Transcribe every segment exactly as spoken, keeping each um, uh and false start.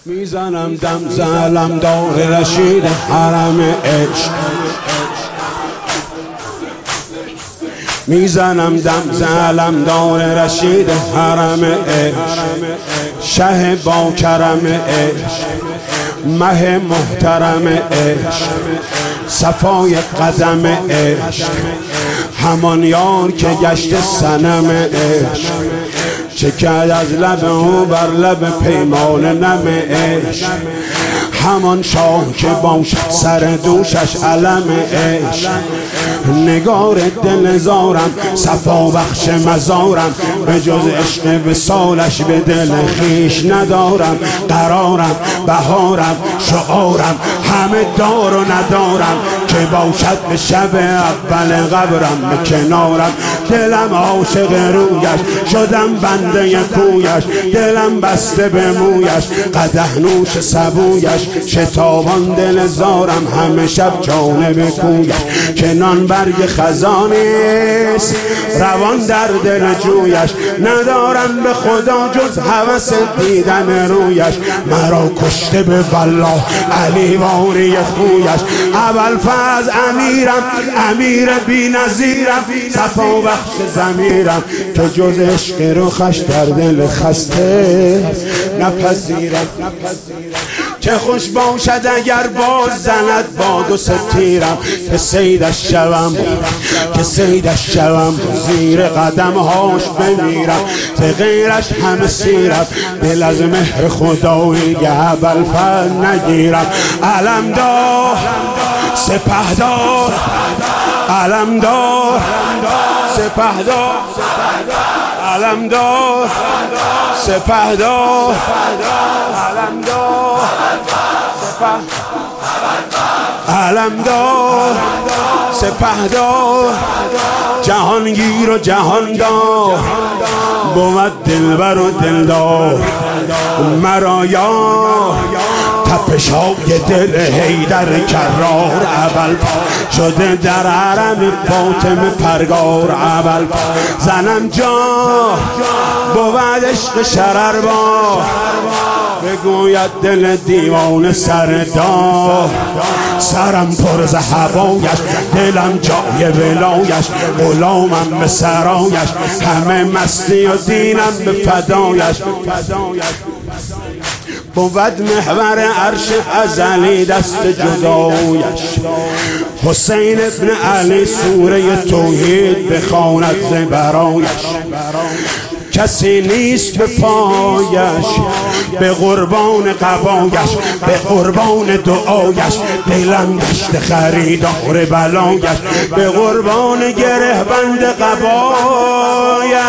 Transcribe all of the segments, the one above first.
میزنم دم زلم دار رشید حرم عشق، میزنم دم زلم دار رشید حرم عشق، شه با کرم عشق، مه محترم عشق، صفای قدم عشق، همان یار که گشت صنم عشق، چکد از لب او بر لب پیمان نم عشق، همان شاه که باشد سر دوشش علم عشق، نگار دل زارم صفا بخش مزارم، به جز عشق وصالش به دل خویش ندارم، قرارم بهارم شعارم همه دار و ندارم، که باشد به شب اول قبرم به کنارم، دلم عاشق رویش شدم بنده کویش، دلم بسته به مویش قدح نوش سبویش، شتابان دل زارم همه شب جانب کویش، که نان برگ خزانیست روان در دل جویش، ندارم به خدا جز هوس دیدن رویش، مرا کشته به والله علی واری خویش، ابوالفضل امیرم امیر بی نظیرم، صفا بخش ضمیرم، که جز عشق رخش در دل خسته نپذیرم، چه خوش باشد اگر باز زند باد و ستیرم، که صیدش شوم که صیدش شوم زیر قدم هاش بمیرم، به غیرش همه سیرم، دل از مهر خدایی ابوالفضل نگیرم، علمدار سپهدار علمدار سپهدار علمدار سپهدار علمدار علمدار سپهدار، جهانگیر و جهاندار بود دلبر و دلدار، مرا یار تپش‌های دل حیدر کرار، ابوالفضل شده در حرم فاطمه پرگار، ابوالفضل زنم جا بود عشق شرربار، بگوید دل دیوانه سردار، سرم پر ز هوایش دلم جای ولایش، غلامم به سرایش همه مستی و دینم به فدایش، بود محور عرش ازلی دست جدایش، حسین ابن علی سوره توحید بخواند ز برایش، کسی نیست به پایش به قربان قبایش، به قربان دعایش دلم گشت خریدار بلایش، به قربان گره بند قبایش،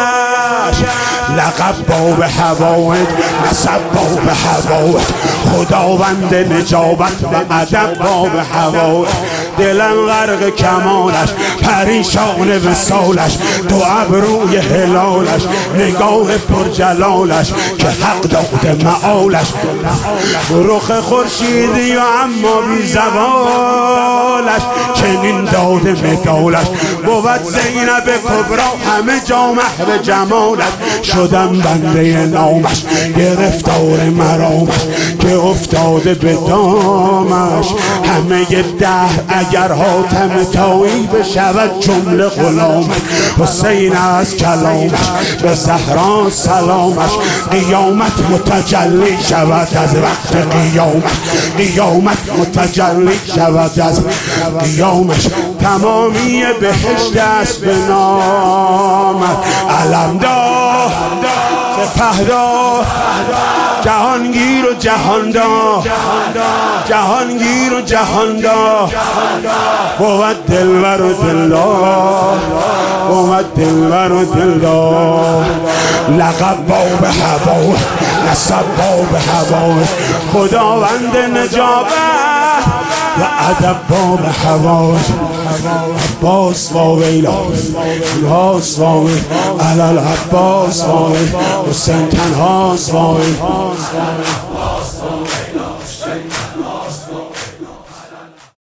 لقب باب حوائج نسب باب حوائج، خداوند نجابت و ادب باب حوائج، دلم غرق کمالش پریشان وصالش، دو ابروی هلالش نگاه پرجلالش، که حق داده معالش، رخ خورشیدی و اما بی زوالش، چنین داده مدالش، بود زینب کبرا همه جا محو جمالش، شدم بنده نامش گرفتار مرامش، که افتاده به دامش همه دهر، اگر حاتم طایی بشود جمله غلامش، حسین از کلامش به زهرا سلامش، قیامت متجلی شود از وقت قیامش، قیامت متجلی شود از قیامش، تمامی بهشت است به نامش، علمدار سپهدار جهانگیر و جهاندار، جهانگیر و جهاندار، بود دلبر و دلدار، بود دلبر و دلدار، لقب باب هوا نسب باب هوا، خداوند نجابت و ادب باب هوا، عباس و ویلا عباس و ویلا علال عباس و ویلا حسین تنهاست و ویلا.